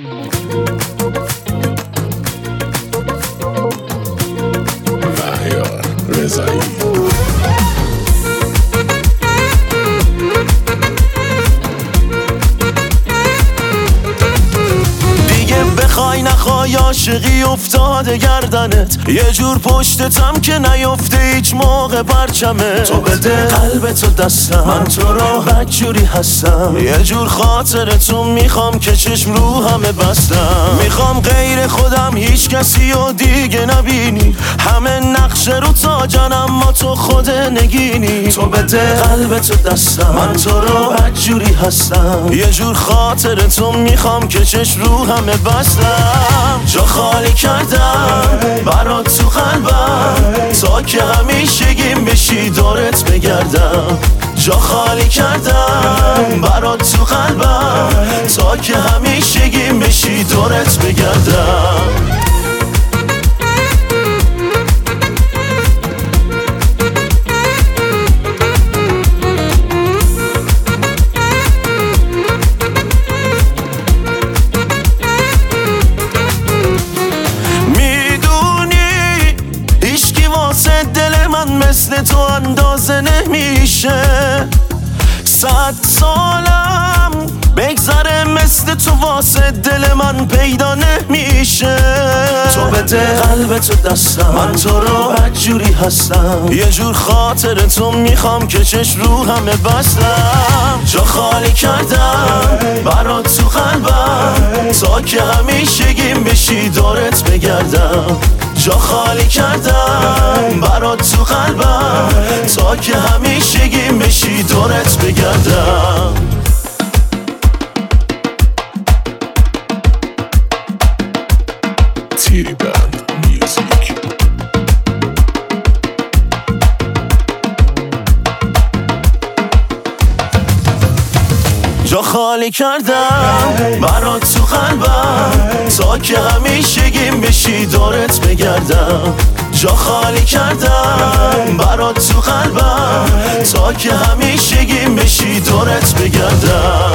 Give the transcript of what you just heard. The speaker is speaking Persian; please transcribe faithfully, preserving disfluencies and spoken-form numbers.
مهیار رضایی. بخوای نخوای عاشقی افتاده گردنت، یه جور پشتتم که نیفته هیچ موقع پرچمه. تو بده قلبتو دستم، من تو رو بدجوری هستم، یه جور خاطرتو میخوام که چشم رو همه بستم. میخوام غیر خودم هیچ کسی و دیگه نبینی، همه نقشه رو تاجن اما تو خود نگینی. تو بده قلبتو دستم، من تو رو بدجوری هستم، یه جور خاطرتو میخوام که چشم رو همه بستم. جا خالی کردم برات تو قلبم، تا که همیشگیم بشی دورت بگردم. جا خالی کردم برات تو قلبم، تا که همیشگیم بشی دورت بگردم. مثل تو اندازه نمیشه، صد سالم بگذره مثل تو واسه دل من پیدا نمیشه. تو بده قلبتو دستم، من تو رو بدجوری هستم، یه جور خاطرتو میخوام که چشم رو همه بستم. جا خالی کردم برات تو قلبم، تا که همیشگیم بشی دورت بگردم. جا خالی کردم برات تو قلبم، تا که همیشگیم بشی دورت بگردم. تیری بند میوزیک. جا خالی کردم برات تو قلبم، تا که همیشگیم بشی دورت بگردم. جا خالی کردم برات تو قلبم، تا که همیشگیم بشی دورت بگردم.